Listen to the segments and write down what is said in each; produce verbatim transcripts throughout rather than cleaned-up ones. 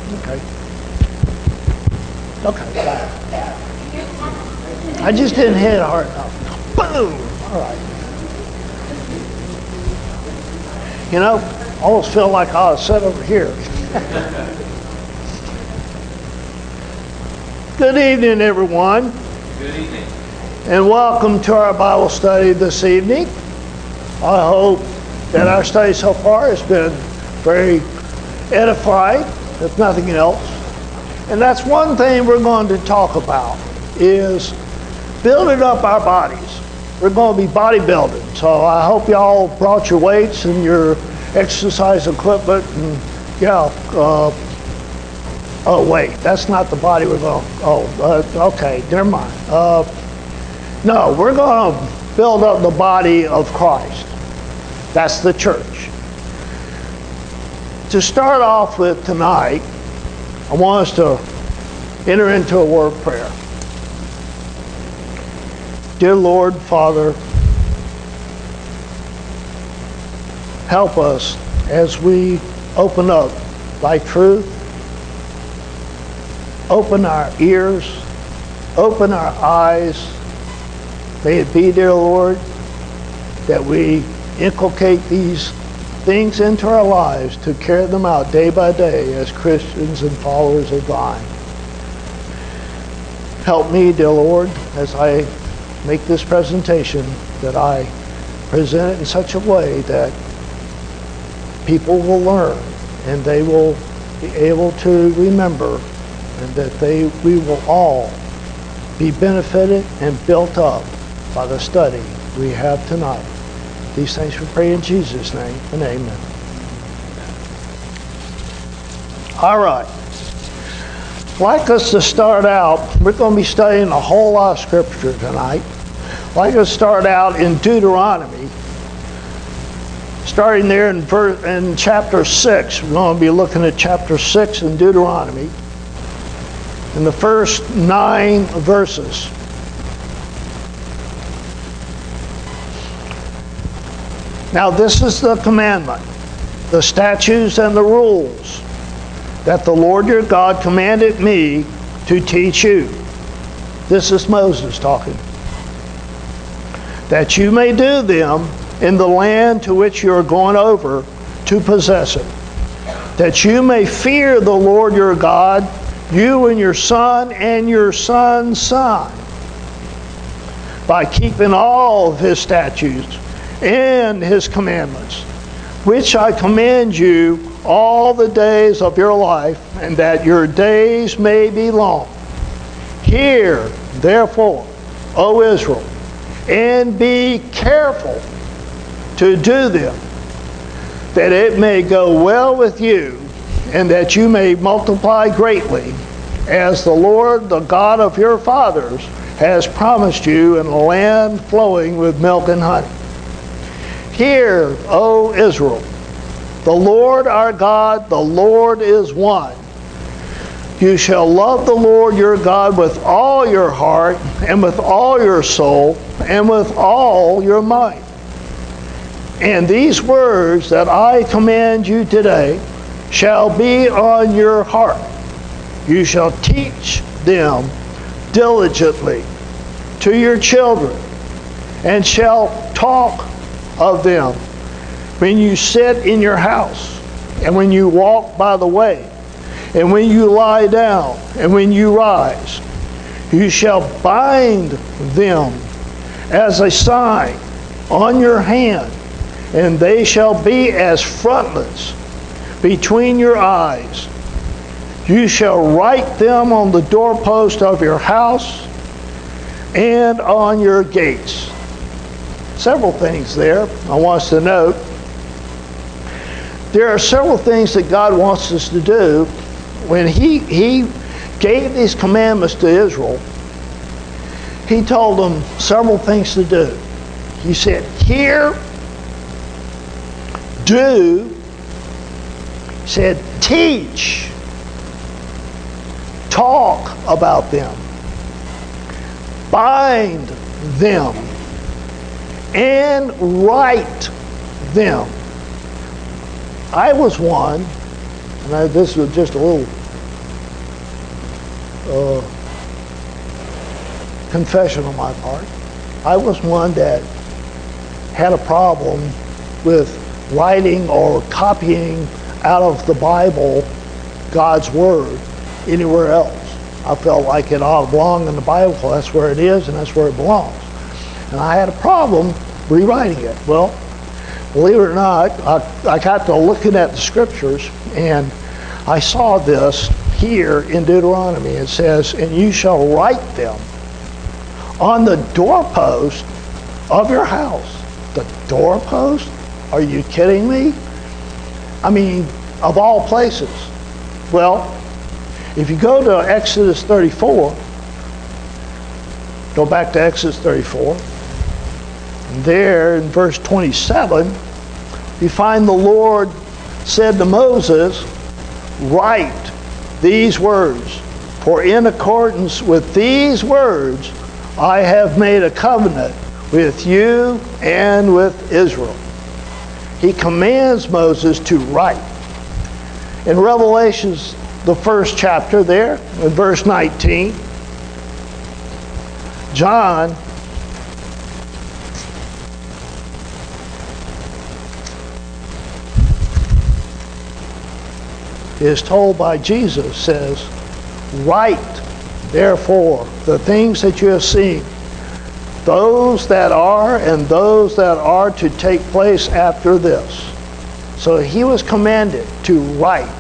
Okay. Okay. I just didn't hit it hard enough. Boom! All right. You know, I almost feel like I was set over here. Good evening, everyone. Good evening. And welcome to our Bible study this evening. I hope that our study so far has been very edifying, if nothing else. And that's one thing we're going to talk about, is building up our bodies. We're going to be bodybuilding. So I hope y'all brought your weights and your exercise equipment. And yeah, uh, oh wait, that's not the body we're going to, oh, uh, okay, never mind. Uh, no, we're going to build up the body of Christ. That's the church. To start off with tonight, I want us to enter into a word of prayer. Dear Lord, Father, help us as we open up thy truth. Open our ears. Open our eyes. May it be, dear Lord, that we inculcate these things into our lives to carry them out day by day as Christians and followers of thine. Help me, dear Lord, as I make this presentation, that I present it in such a way that people will learn and they will be able to remember, and that they we will all be benefited and built up by the study we have tonight. These things we pray in Jesus' name, and amen. All right. I'd like us to start out, we're going to be studying a whole lot of scripture tonight. I'd like us to start out in Deuteronomy, starting there in, verse, in chapter six. We're going to be looking at chapter six in Deuteronomy, in the first nine verses. Now this is the commandment, the statutes and the rules that the Lord your God commanded me to teach you. This is Moses talking. That you may do them in the land to which you are going over to possess it. That you may fear the Lord your God, you and your son and your son's son, by keeping all of his statutes and his commandments, which I command you all the days of your life, and that your days may be long. Hear, therefore, O Israel, and be careful to do them, that it may go well with you, and that you may multiply greatly, as the Lord, the God of your fathers, has promised you in a land flowing with milk and honey. Hear, O Israel, the Lord our God, the Lord is one. You shall love the Lord your God with all your heart, and with all your soul, and with all your might. And these words that I command you today shall be on your heart. You shall teach them diligently to your children, and shall talk of them when you sit in your house, and when you walk by the way, and when you lie down, and when you rise. You shall bind them as a sign on your hand, and they shall be as frontlets between your eyes. You shall write them on the doorpost of your house and on your gates. Several things there I want us to note. There are several things that God wants us to do. When he, he gave these commandments to Israel, he told them several things to do. He said, hear, do, he said, teach, talk about them, bind them, and write them. I was one, and I, this was just a little uh, confession on my part. I was one that had a problem with writing or copying out of the Bible God's Word anywhere else. I felt like it ought to belong in the Bible. That's where it is and that's where it belongs. And I had a problem rewriting it. Well, believe it or not, I, I got to looking at the scriptures and I saw this here in Deuteronomy. It says, and you shall write them on the doorpost of your house. The doorpost? Are you kidding me? I mean, of all places. Well, if you go to Exodus thirty-four, go back to Exodus thirty-four, and there in verse twenty-seven, you find the Lord said to Moses, write these words, for in accordance with these words I have made a covenant with you and with Israel. He commands Moses to write. In Revelations, the first chapter there, in verse nineteen, John is told by Jesus, says, write therefore the things that you have seen, those that are and those that are to take place after this. So he was commanded to write.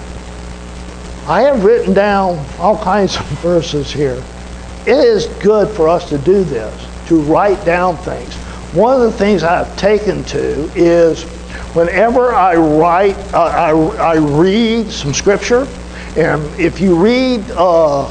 I have written down all kinds of verses here. It is good for us to do this, to write down things. One of the things I've taken to is whenever I write, uh, I, I read some scripture, and if you read uh,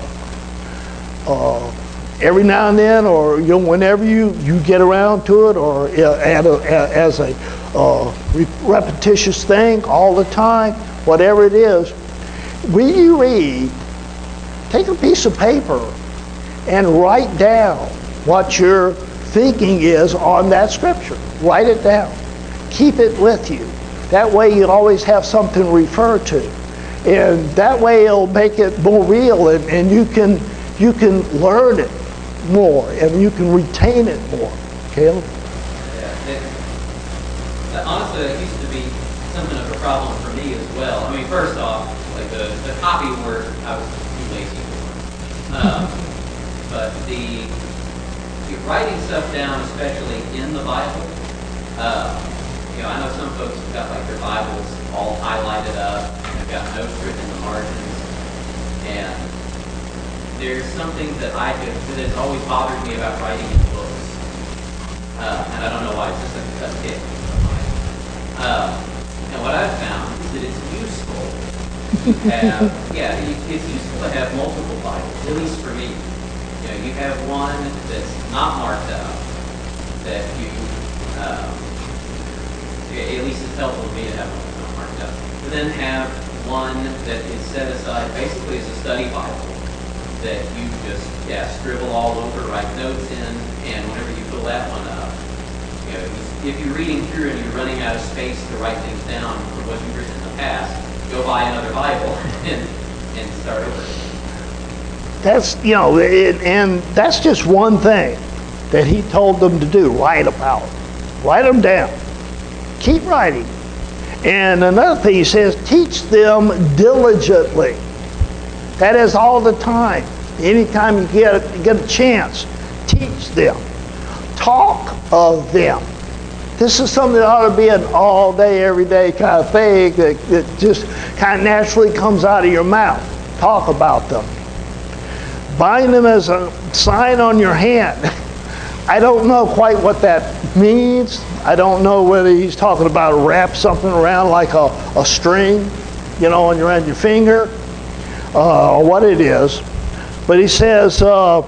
uh, every now and then, or you know, whenever you, you get around to it, or uh, at a, as a uh, repetitious thing all the time, whatever it is, when you read, take a piece of paper and write down what your thinking is on that scripture. Write it down. Keep it with you. That way you'll always have something to refer to. And that way it'll make it more real, and, and you can you can learn it more and you can retain it more. Caleb? Yeah, it, honestly, that used to be something of a problem for me as well. I mean, first off, like the, the copy work, I was too lazy for. Um, but the, the writing stuff down, especially in the Bible, uh, you know, I know some folks have got like their Bibles all highlighted up, and they've got notes written in the margins, and there's something that I could, that has always bothered me about writing in books, uh, and I don't know why, it's just like a hit of mine. Uh, and what I've found is that it's useful to have, yeah, it's useful to have multiple Bibles, at least for me. You know, you have one that's not marked up, that you, um, at least it's helpful to me to have one that's not marked up. But then have one that is set aside basically as a study Bible that you just, yeah, scribble all over, write notes in, and whenever you fill that one up, you know, if you're reading through and you're running out of space to write things down for what you've written in the past, go buy another Bible and, and start over. That's, you know, it, and that's just one thing that he told them to do, write about. Write them down. Keep writing. And another thing he says, teach them diligently. That is all the time. Anytime you get a, get a chance, teach them. Talk of them. This is something that ought to be an all day, every day kind of thing that, that just kind of naturally comes out of your mouth. Talk about them. Bind them as a sign on your hand. I don't know quite what that means. I don't know whether he's talking about wrap something around like a, a string, you know, on your, around your finger, uh, or what it is. But he says, uh,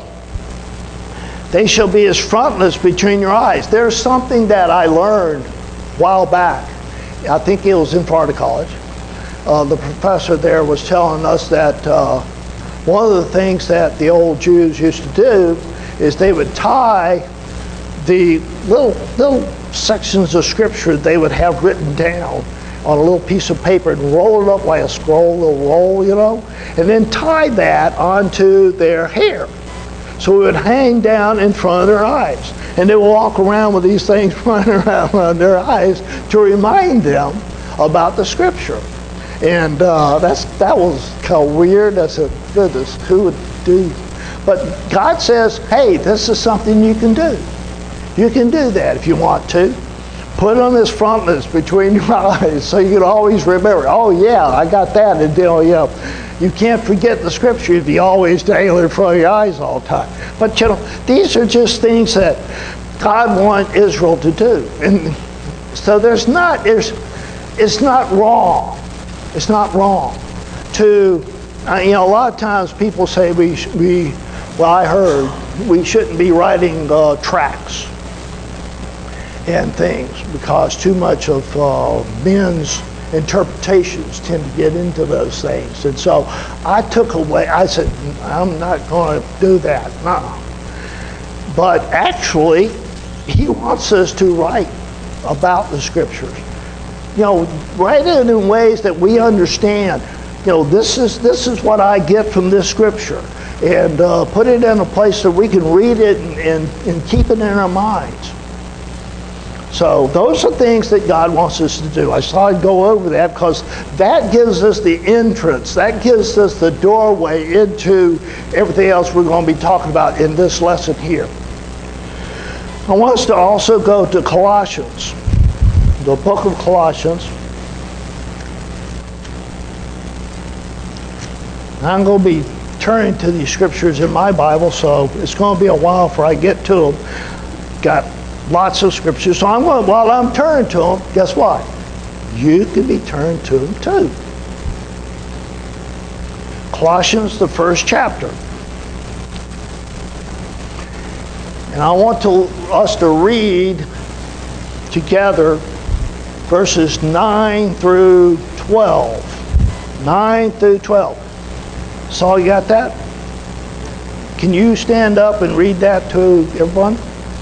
they shall be as frontlets between your eyes. There's something that I learned a while back. I think it was in Florida College. Uh, the professor there was telling us that uh, one of the things that the old Jews used to do is they would tie the little little sections of scripture they would have written down on a little piece of paper and roll it up like a scroll, a little roll, you know, and then tie that onto their hair. So it would hang down in front of their eyes. And they would walk around with these things running around on their eyes to remind them about the Scripture. And uh, that's that was kind of weird. I said, goodness, who would do? But God says, hey, this is something you can do. You can do that if you want to. Put on this frontlets between your eyes so you can always remember, oh yeah, I got that. And you know, you know, you can't forget the Scripture if you always dangling in front of your eyes all the time. But you know, these are just things that God wants Israel to do. And so there's not, there's, it's not wrong. It's not wrong to, uh, you know, a lot of times people say we, we well, I heard we shouldn't be writing uh, tracts and things because too much of uh, men's interpretations tend to get into those things. And so I took away, I said, I'm not going to do that. No. But actually, he wants us to write about the Scriptures. You know, write it in ways that we understand. You know, this is this is what I get from this Scripture. And uh, put it in a place that we can read it and, and, and keep it in our minds. So those are things that God wants us to do. I saw I'd go over that because that gives us the entrance. That gives us the doorway into everything else we're going to be talking about in this lesson here. I want us to also go to Colossians, the book of Colossians. I'm going to be turning to these scriptures in my Bible, so it's going to be a while before I get to them. Got lots of scriptures. So I'm going, while I'm turning to them, guess what? You can be turned to them too. Colossians, the first chapter. And I want to, us to read together verses nine through twelve. nine through twelve. Saul, you got that? Can you stand up and read that to everyone?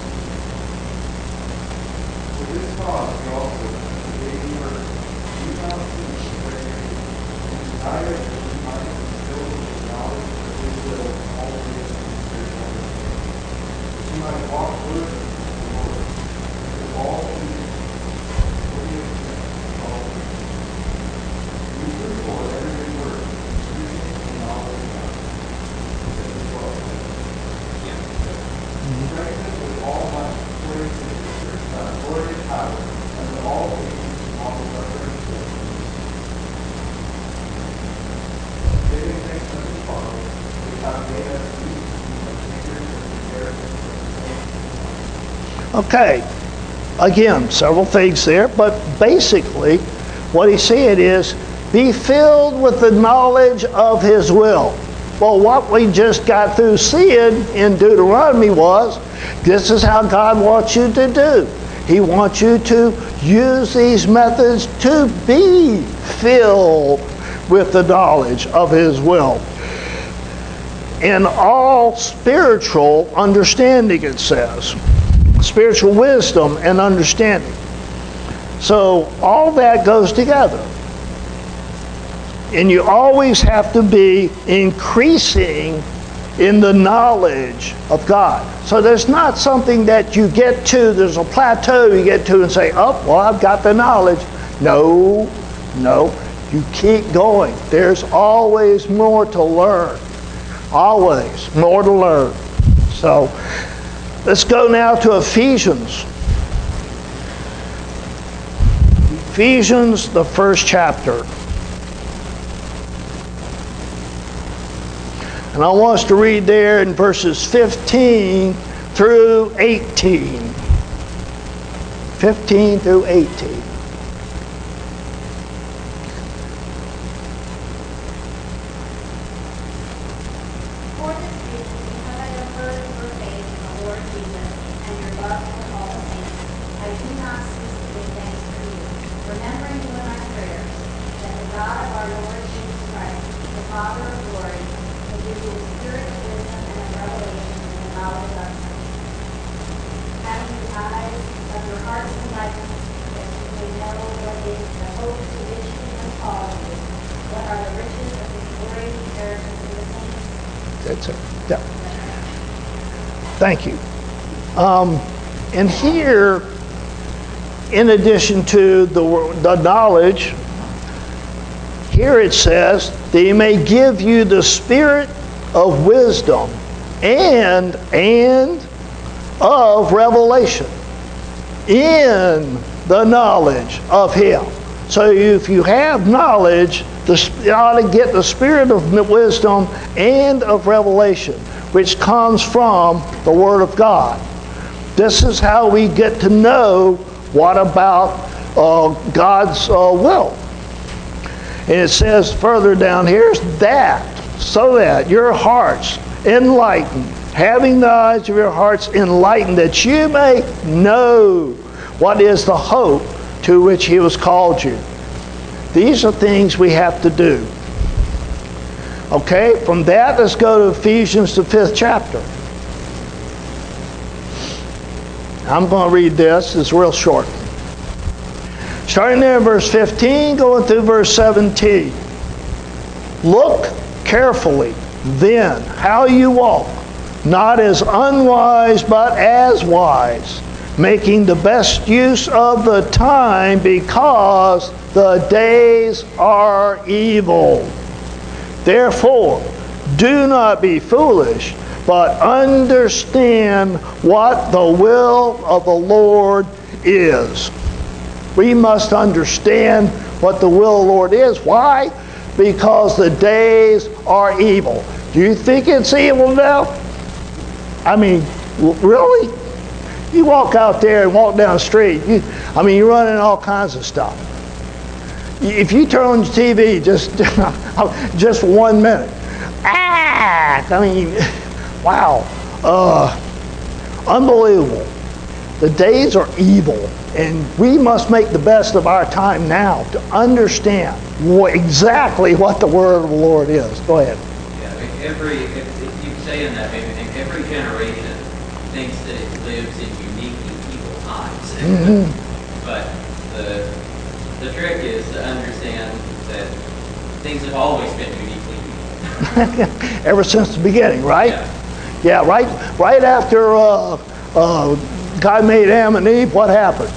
Okay, again, several things there, but basically what he said is, be filled with the knowledge of his will. Well, what we just got through seeing in Deuteronomy was, this is how God wants you to do. He wants you to use these methods to be filled with the knowledge of his will. In all spiritual understanding, it says. Spiritual wisdom and understanding. So all that goes together. And you always have to be increasing in the knowledge of God. So there's not something that you get to, there's a plateau you get to and say, oh, well, I've got the knowledge. No, no. You keep going. There's always more to learn. Always more to learn. So let's go now to Ephesians. Ephesians, the first chapter. And I want us to read there in verses fifteen through eighteen. fifteen through eighteen. we know what is the hope to which he has called you, what are the riches of his glory inheritance in the saints. That's it. Yeah. Thank you. Um, and here, in addition to the, the knowledge, here it says that he may give you the spirit of wisdom and and of revelation in the knowledge of him. So if you have knowledge, you ought to get the spirit of wisdom and of revelation, which comes from the Word of God. This is how we get to know what about uh, God's uh, will. And it says further down here, that, so that your hearts enlightened, having the eyes of your hearts enlightened, that you may know what is the hope to which he has called you. These are things we have to do. Okay, from that, let's go to Ephesians, the fifth chapter. I'm going to read this. It's real short. Starting there in verse fifteen, going through verse seventeen. Look carefully, then, how you walk, not as unwise, but as wise, making the best use of the time, because the days are evil. Therefore, do not be foolish, but understand what the will of the Lord is. We must understand what the will of the Lord is. Why? Because the days are evil. Do you think it's evil now? I mean, really? You walk out there and walk down the street. You, I mean, you're running all kinds of stuff. If you turn on your T V just, just for one minute, ah! I mean, wow. Uh, unbelievable. The days are evil, and we must make the best of our time now to understand what, exactly what the word of the Lord is. Go ahead. Yeah, I mean, every, if, if you say in that, maybe think every generation thinks that it lives in uniquely evil times. Mm-hmm. But the the trick is to understand that things have always been uniquely evil. Ever since the beginning, right? Yeah, yeah right, right after uh, uh, God made Adam and Eve, what happened?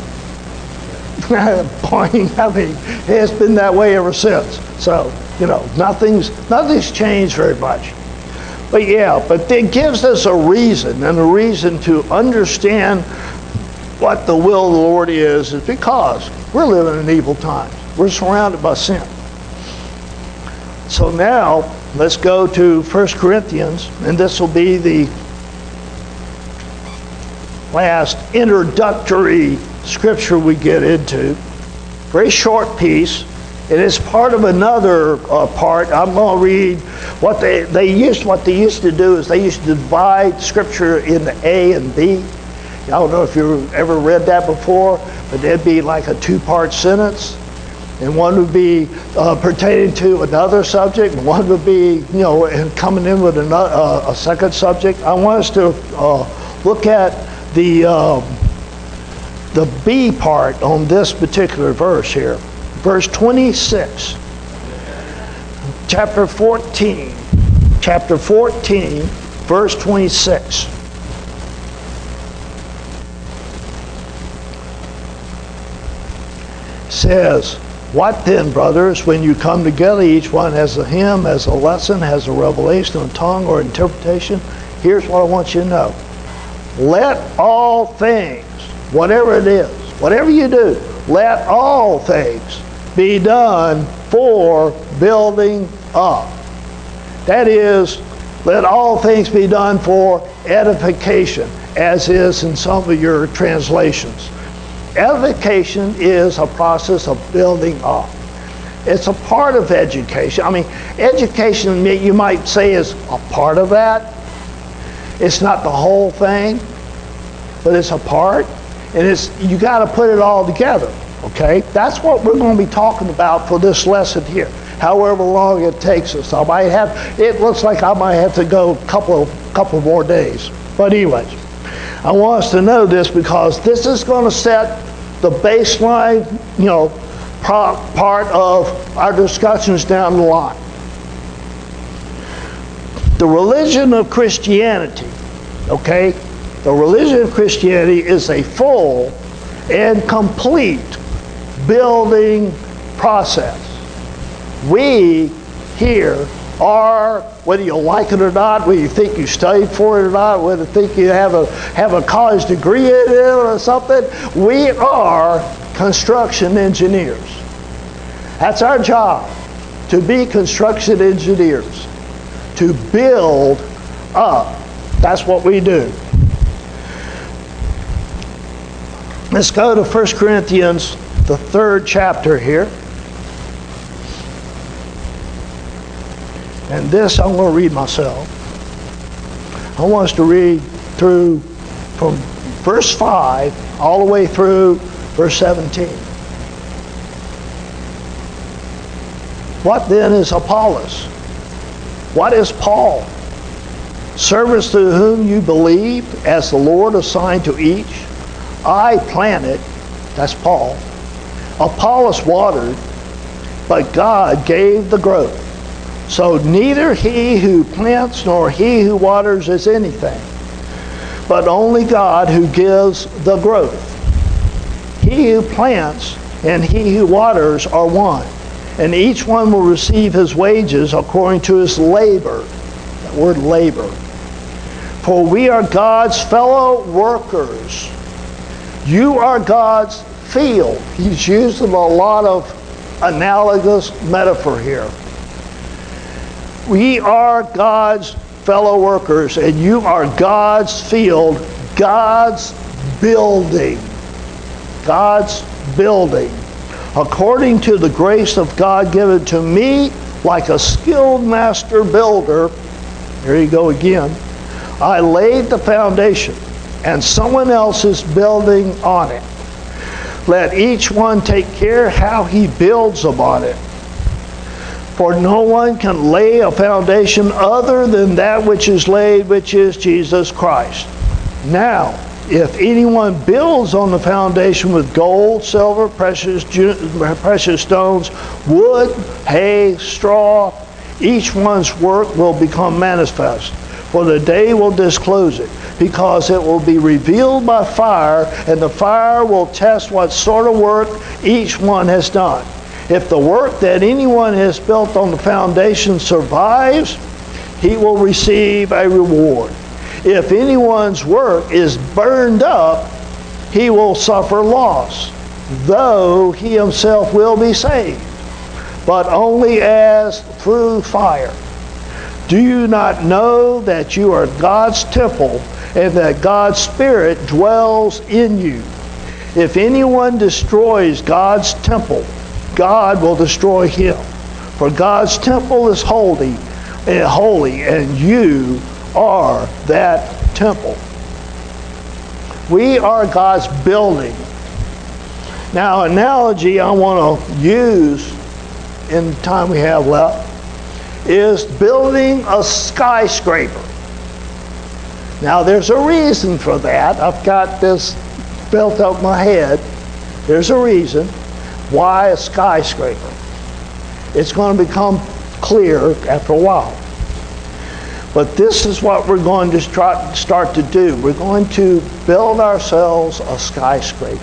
Boing, I mean, it's been that way ever since. So, you know, nothing's nothing's changed very much. But yeah, but it gives us a reason, and a reason to understand what the will of the Lord is, is because we're living in evil times. We're surrounded by sin. So now, let's go to First Corinthians, and this will be the last introductory scripture we get into. Very short piece. It is part of another uh, part. I'm going to read what they they used. What they used to do is they used to divide scripture into A and B. I don't know if you've ever read that before, but there'd be like a two-part sentence, and one would be uh, pertaining to another subject, and one would be, you know, and coming in with another, uh, a second subject. I want us to uh, look at the um, the B part on this particular verse here, verse twenty-six, chapter fourteen, chapter fourteen, verse twenty-six. Says, what then, brothers, when you come together, each one has a hymn, has a lesson, has a revelation, a tongue, or interpretation? Here's what I want you to know. Let all things, whatever it is, whatever you do, let all things be done for building up. That is, let all things be done for edification, as is in some of your translations. Edification is a process of building up. It's a part of education. I mean, education, you might say, is a part of that. It's not the whole thing, but it's a part. And it's you got to put it all together, okay? That's what we're going to be talking about for this lesson here, however long it takes us. I might have, it looks like I might have to go a couple, couple more days. But anyways, I want us to know this because this is going to set the baseline, you know, pro- part of our discussions down the line. The religion of Christianity, okay? The religion of Christianity is a full and complete building process. We here are, whether you like it or not, whether you think you studied for it or not, whether you think you have a have a college degree in it or something, we are construction engineers. That's our job, to be construction engineers, to build up. That's what we do. Let's go to First Corinthians, the third chapter here. And this I'm going to read myself. I want us to read through from verse five all the way through verse seventeen. What then is Apollos? What is Paul? Servants through whom you believed, as the Lord assigned to each. I planted, that's Paul. Apollos watered, but God gave the growth. So neither he who plants nor he who waters is anything, but only God who gives the growth. He who plants and he who waters are one, and each one will receive his wages according to his labor. That word labor. For we are God's fellow workers. You are God's field. He's using a lot of analogous metaphor here. We are God's fellow workers, and you are God's field, God's building. God's building. According to the grace of God given to me, like a skilled master builder, here you go again, I laid the foundation, and someone else is building on it. Let each one take care how he builds upon it. For no one can lay a foundation other than that which is laid, which is Jesus Christ. Now, if anyone builds on the foundation with gold, silver, precious, precious stones, wood, hay, straw, each one's work will become manifest, for the day will disclose it, because it will be revealed by fire, and the fire will test what sort of work each one has done. If the work that anyone has built on the foundation survives, he will receive a reward. If anyone's work is burned up, he will suffer loss, though he himself will be saved, but only as through fire. Do you not know that you are God's temple, and that God's Spirit dwells in you? If anyone destroys God's temple, God will destroy him. For God's temple is holy, and holy, and you are that temple. We are God's building. Now, analogy I want to use in the time we have left is building a skyscraper. Now, there's a reason for that. I've got this built up in my head. There's a reason why a skyscraper. It's going to become clear after a while. But this is what we're going to start, start to do. We're going to build ourselves a skyscraper.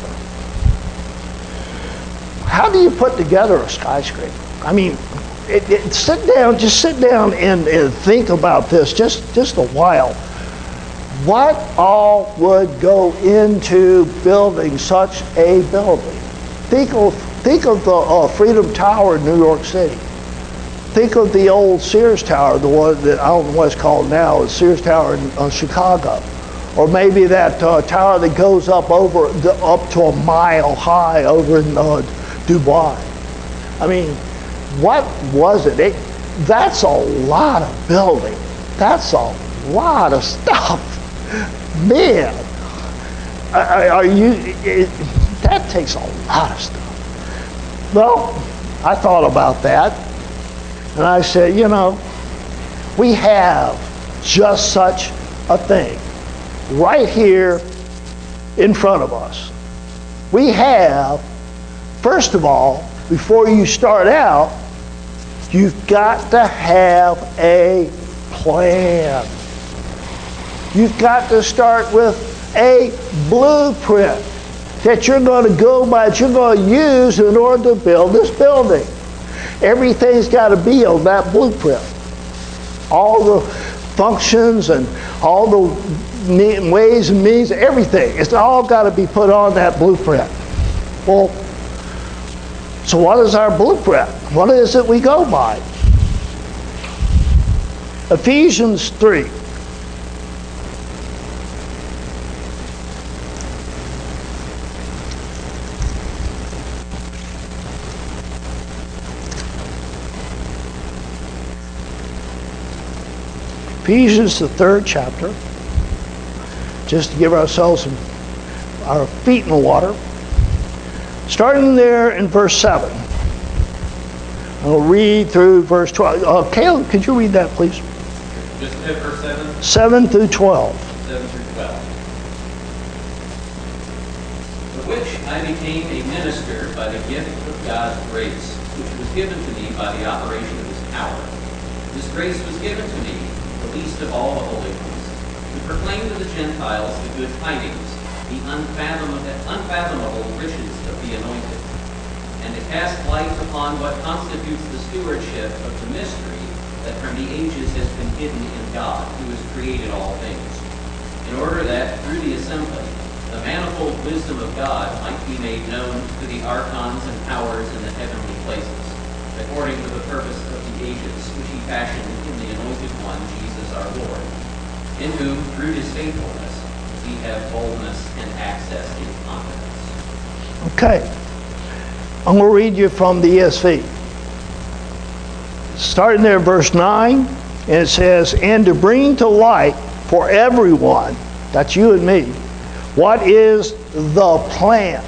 How do you put together a skyscraper? I mean, it, it, sit down, just sit down and, and think about this just, just a while. What all would go into building such a building? Think of, think of the uh, Freedom Tower in New York City. Think of the old Sears Tower, the one that I don't know what it's called now, the Sears Tower in uh, Chicago. Or maybe that uh, tower that goes up over the, up to a mile high over in uh, Dubai. I mean, what was it? it? That's a lot of building. That's a lot of stuff. Man, are, are you, it, that takes a lot of stuff. Well, I thought about that, and I said, you know, we have just such a thing right here in front of us. we have, first of all, before you start out, you've got to have a plan. You've got to start with a blueprint that you're going to go by, that you're going to use in order to build this building. Everything's got to be on that blueprint. All the functions and all the ways and means, everything. It's all got to be put on that blueprint. Well, so what is our blueprint? What is it we go by? Ephesians three. Ephesians, the third chapter, just to give ourselves some, our feet in the water. Starting there in verse seven. I'll read through verse twelve. Uh, Caleb, could you read that, please? Just hit verse seven? seven through twelve. seven through twelve. For which I became a minister by the gift of God's grace, which was given to me by the operation of his power. This grace was given to me, the least of all the holy ones, to proclaim to the Gentiles the good tidings, the unfathomable, unfathomable riches of the anointed, and to cast light upon what constitutes the stewardship of the mystery that from the ages has been hidden in God, who has created all things, in order that, through the assembly, the manifold wisdom of God might be made known to the archons and powers in the heavenly places, according to the purpose of the ages, which he fashioned in the anointed one, Jesus our Lord, in whom, through his faithfulness, we have boldness and access in confidence. Okay. I'm going to read you from the E S V. Starting there, verse nine, and it says, and to bring to light for everyone, that's you and me, what is the plan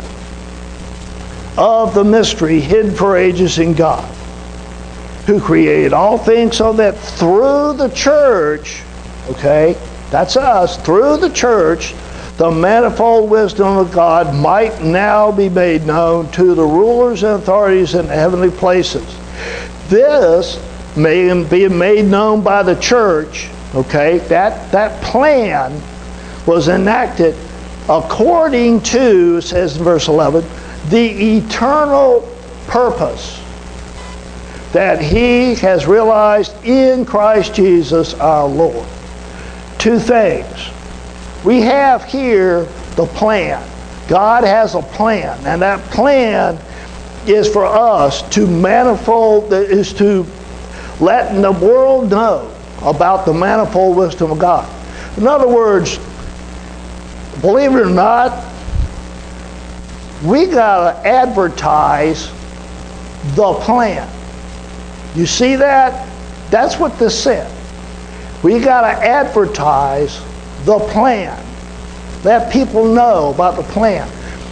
of the mystery hidden for ages in God, who created all things so that through the church, okay, that's us, through the church, the manifold wisdom of God might now be made known to the rulers and authorities in the heavenly places. This may be made known by the church, okay? That, that plan was enacted according to, it says in verse eleven, the eternal purpose that he has realized in Christ Jesus our Lord. Two things. We have here the plan. God has a plan, and that plan is for us to manifold, is to let the world know about the manifold wisdom of God. In other words, believe it or not, we got to advertise the plan. You see that? That's what this said. We got to advertise the plan. Let people know about the plan.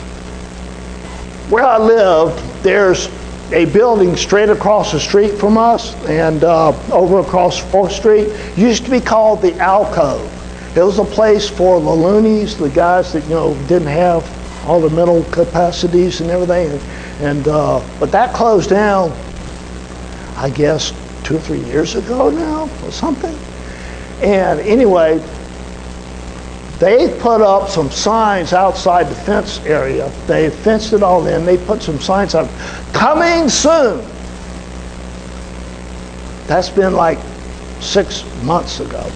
Where I live, there's a building straight across the street from us, and uh, over across fourth Street. It used to be called the Alcove. It was a place for the loonies, the guys that, you know, didn't have all the mental capacities and everything. And, and uh, but that closed down, I guess, two or three years ago now, or something. And anyway, they put up some signs outside the fence area. They fenced it all in. They put some signs up, coming soon. That's been like six months ago.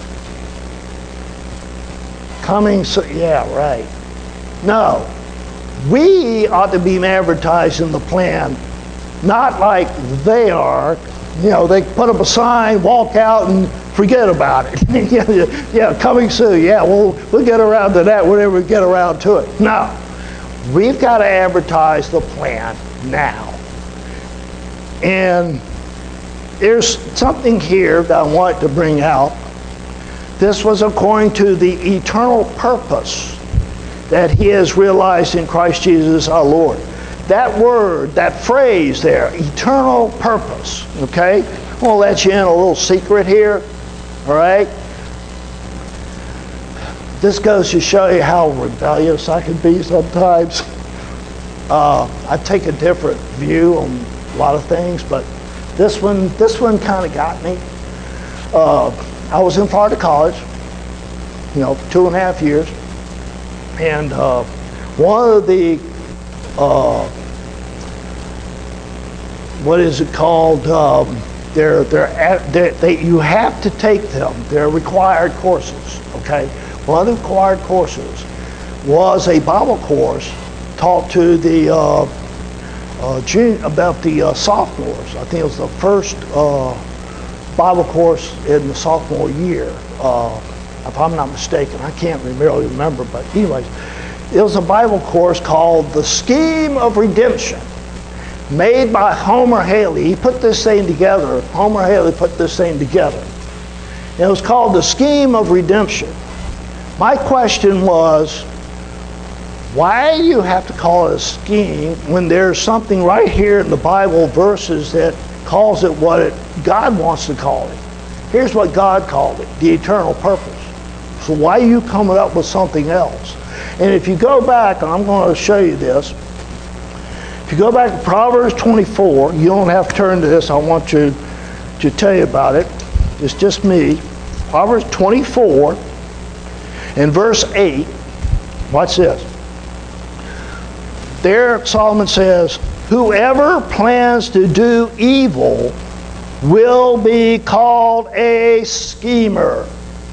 Coming soon, yeah, right. No, we ought to be advertising the plan, not like they are. You know, they put up a sign, walk out, and forget about it. yeah, yeah, coming soon. Yeah, we'll we'll get around to that whenever we get around to it. No, we've got to advertise the plan now. And there's something here that I want to bring out. This was according to the eternal purpose that he has realized in Christ Jesus our Lord. That word, that phrase there, eternal purpose, okay? I'm going to let you in a little secret here, all right? This goes to show you how rebellious I can be sometimes. Uh, I take a different view on a lot of things, but this one, this one kind of got me. Uh, I was in Florida College, you know, two and a half years, and uh, one of the, uh, what is it called? Um, they're, they're, at, they're they you have to take them. They're required courses. Okay, one of the required courses was a Bible course taught to the uh, uh, June, about the uh, sophomores. I think it was the first uh, Bible course in the sophomore year, uh, if I'm not mistaken. I can't really remember, but anyways, it was a Bible course called The Scheme of Redemption, made by Homer Haley. He put this thing together. Homer Haley put this thing together. And it was called The Scheme of Redemption. My question was, why do you have to call it a scheme when there's something right here in the Bible verses that calls it what it, God wants to call it? Here's what God called it, the eternal purpose. So why are you coming up with something else? And if you go back, and I'm going to show you this, if you go back to Proverbs twenty-four, you don't have to turn to this, I want to, to tell you about it. It's just me. Proverbs twenty-four and verse eight, watch this. There Solomon says, whoever plans to do evil will be called a schemer.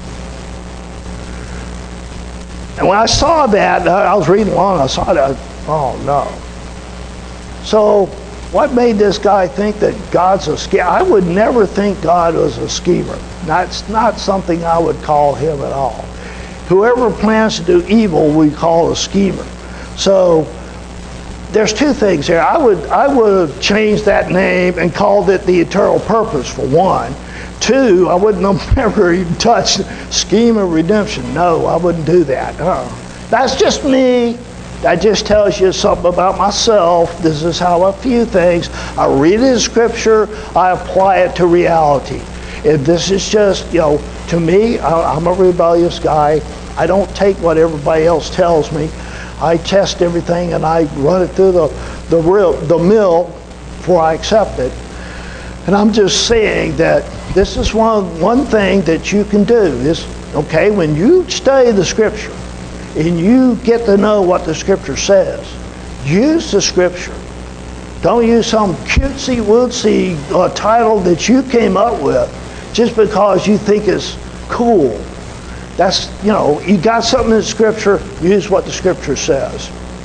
And when I saw that, I was reading along, I saw that, oh no. So what made this guy think that God's a schemer? I would never think God was a schemer. That's not something I would call him at all. Whoever plans to do evil, we call a schemer. So there's two things here. I would I would have changed that name and called it the eternal purpose, for one. Two, I wouldn't have never even touched scheme of redemption. No, I wouldn't do that. Uh, that's just me. That just tells you something about myself. This is how I view things. I read it in Scripture. I apply it to reality. If this is just, you know, to me, I, I'm a rebellious guy. I don't take what everybody else tells me. I test everything and I run it through the the, real, the mill before I accept it. And I'm just saying that this is one one thing that you can do is, okay, when you study the Scripture and you get to know what the Scripture says, use the Scripture. Don't use some cutesy wootsy uh, title that you came up with just because you think it's cool. That's, you know, you got something in Scripture, use what the Scripture says.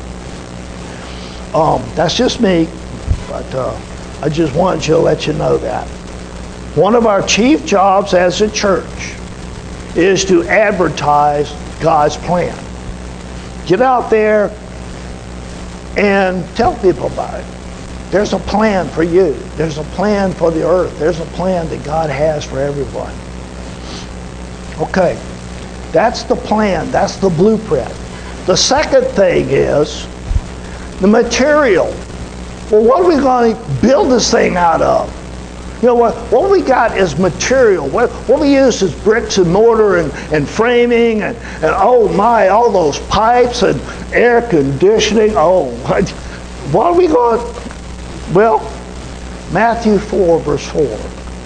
Um, that's just me, but uh, I just wanted you to let you know that. One of our chief jobs as a church is to advertise God's plan. Get out there and tell people about it. There's a plan for you. There's a plan for the earth. There's a plan that God has for everyone. Okay. That's the plan. That's the blueprint. The second thing is the material. Well, what are we going to build this thing out of? You know what? What we got is material. What, what we use is bricks and mortar and, and framing and, and oh my, all those pipes and air conditioning. Oh, what are we going to? Well, Matthew four, verse four.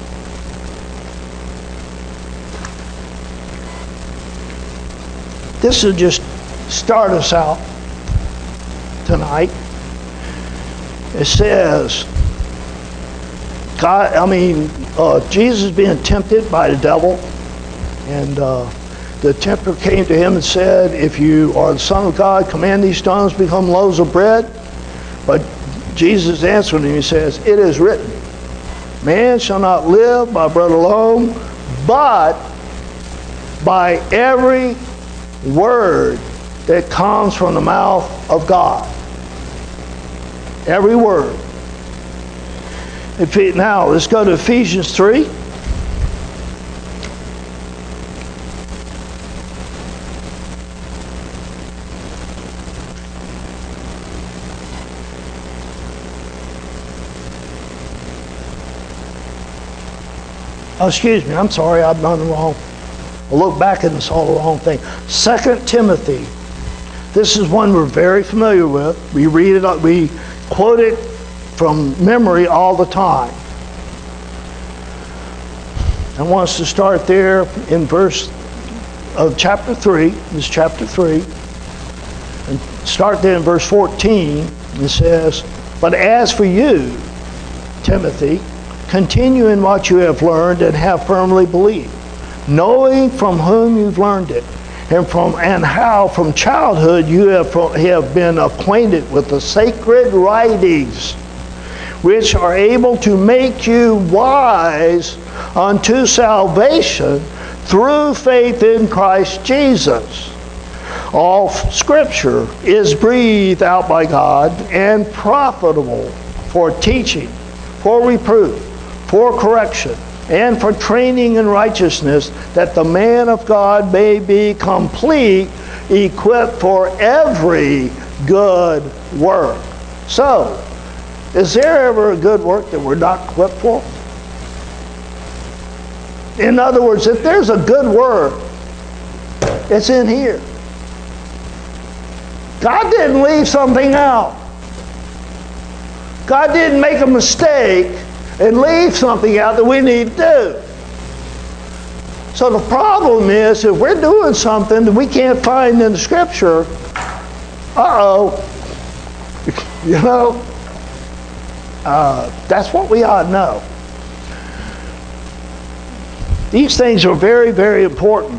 This will just start us out tonight. It says, God, I mean, uh, Jesus being tempted by the devil, and uh, the tempter came to him and said, if you are the Son of God, command these stones become loaves of bread. But Jesus answered him, he says, it is written, man shall not live by bread alone, but by every word that comes from the mouth of God. Every word. Now, let's go to Ephesians three. Oh, excuse me, I'm sorry, I've done the wrong. I looked back and saw the wrong thing. Second Timothy This is one we're very familiar with. We read it, we quote it from memory all the time. I want us to start there in verse of chapter three. This is chapter three. And start there in verse fourteen. It says, "But as for you, Timothy, continue in what you have learned and have firmly believed, knowing from whom you've learned it, and from and how from childhood you have, have been acquainted with the sacred writings, which are able to make you wise unto salvation through faith in Christ Jesus. All Scripture is breathed out by God and profitable for teaching, for reproof, for correction, and for training in righteousness, that the man of God may be complete, equipped for every good work." So, is there ever a good work that we're not equipped for? In other words, if there's a good work, it's in here. God didn't leave something out. God didn't make a mistake and leave something out that we need to do. So the problem is, if we're doing something that we can't find in the Scripture, uh-oh, you know, uh, that's what we ought to know. These things are very, very important.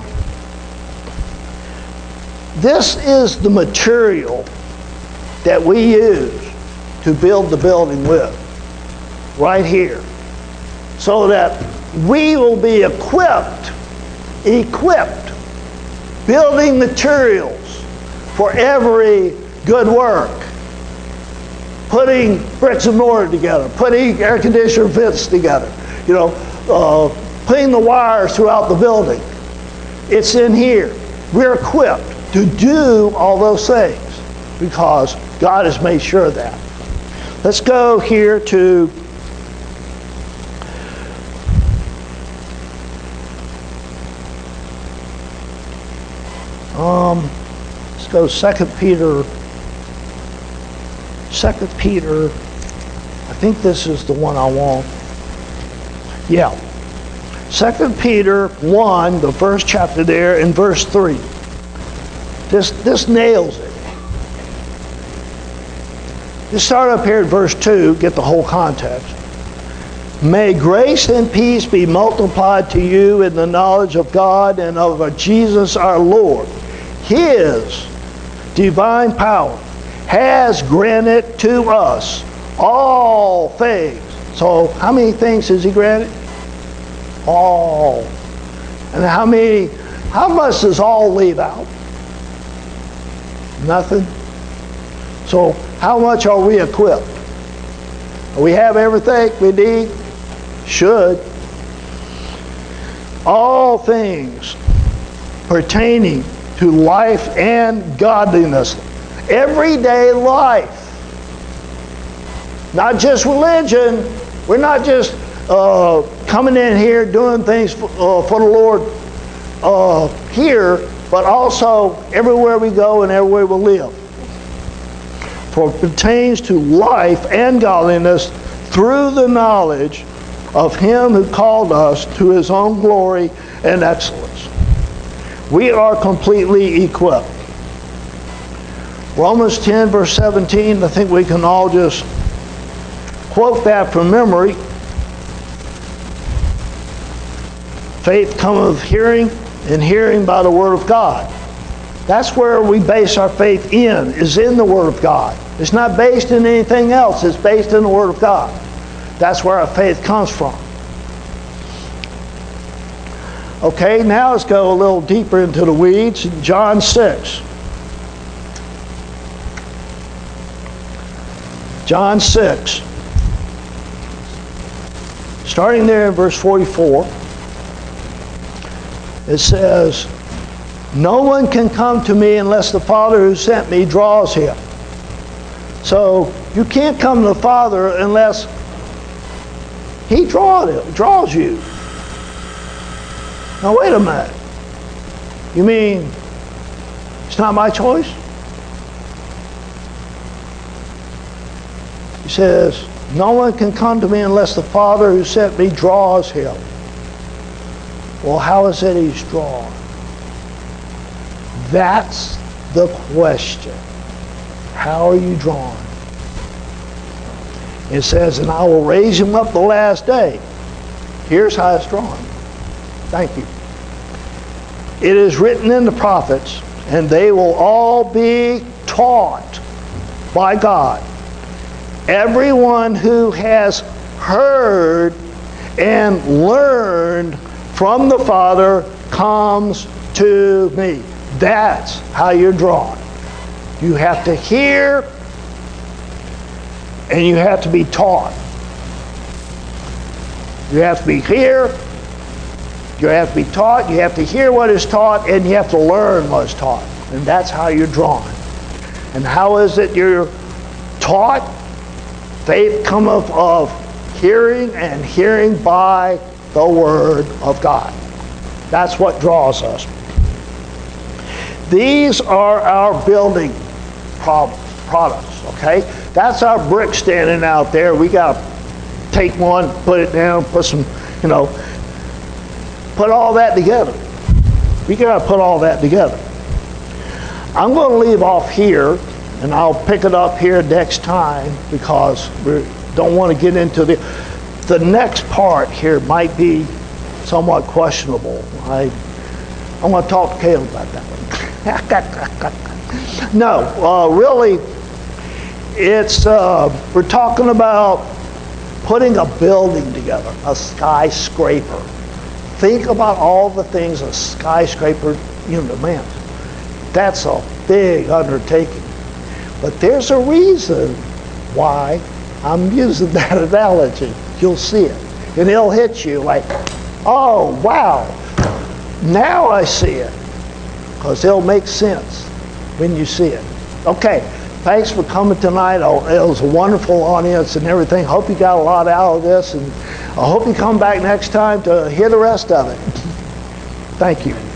This is the material that we use to build the building with, right here, so that we will be equipped, equipped, building materials for every good work. Putting bricks and mortar together, putting air conditioner vents together, you know, uh, putting the wires throughout the building. It's in here. We're equipped to do all those things because God has made sure of that. Let's go here to um, let's go Second Peter. Second Peter. I think this is the one I want. Yeah. Second Peter one, the first chapter there, in verse three. This, this nails it. Just start up here at verse two, get the whole context. "May grace and peace be multiplied to you in the knowledge of God and of Jesus our Lord. His divine power has granted to us all things." So how many things has He granted? All. And how many, how much does all leave out? Nothing. So how much are we equipped? Do we have everything we need? Should. All things pertaining to life and godliness. Everyday life. Not just religion. We're not just uh, coming in here doing things for, uh, for the Lord uh, here, but also everywhere we go and everywhere we live. For it pertains to life and godliness through the knowledge of Him who called us to His own glory and excellence. We are completely equipped. Romans ten, verse seventeen, I think we can all just quote that from memory. Faith cometh of hearing, and hearing by the Word of God. That's where we base our faith in, is in the Word of God. It's not based in anything else. It's based in the Word of God. That's where our faith comes from. Okay, now let's go a little deeper into the weeds. John six. John six. Starting there in verse forty-four. It says, "No one can come to me unless the Father who sent me draws him." So you can't come to the Father unless He draws draws you. Now wait a minute. You mean it's not my choice? says, no one can come to me unless the Father who sent me draws him. Well, how is it he's drawn? That's the question. How are you drawn? It says, and I will raise him up the last day. Here's how it's drawn. Thank you. It is written in the prophets, and they will all be taught by God. Everyone who has heard and learned from the Father comes to me. That's how you're drawn. You have to hear and you have to be taught. You have to be here, you have to be taught, you have to hear what is taught, and you have to learn what is taught. And that's how you're drawn. And how is it you're taught? Faith cometh of hearing, and hearing by the Word of God. That's what draws us. These are our building products, okay? That's our brick standing out there. We got to take one, put it down, put some, you know, put all that together. We got to put all that together. I'm going to leave off here, and I'll pick it up here next time because we don't want to get into the the next part here might be somewhat questionable. I I want to talk to Caleb about that one. No, uh, really, it's uh, we're talking about putting a building together, a skyscraper. Think about all the things a skyscraper, you know, man, that's a big undertaking. But there's a reason why I'm using that analogy. You'll see it. And it'll hit you like, oh, wow, now I see it. Because it'll make sense when you see it. Okay, thanks for coming tonight. It was a wonderful audience and everything. Hope you got a lot out of this. And I hope you come back next time to hear the rest of it. Thank you.